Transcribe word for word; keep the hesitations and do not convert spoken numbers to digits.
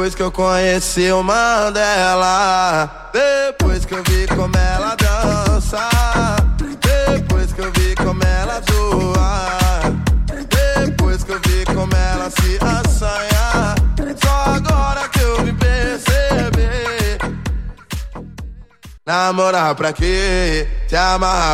Depois que eu conheci o Mandela, depois que eu vi como ela dança, depois que eu vi como ela zoa, depois que eu vi como ela se assanha, só agora que eu me percebi. Namorar pra quê? Se amarrar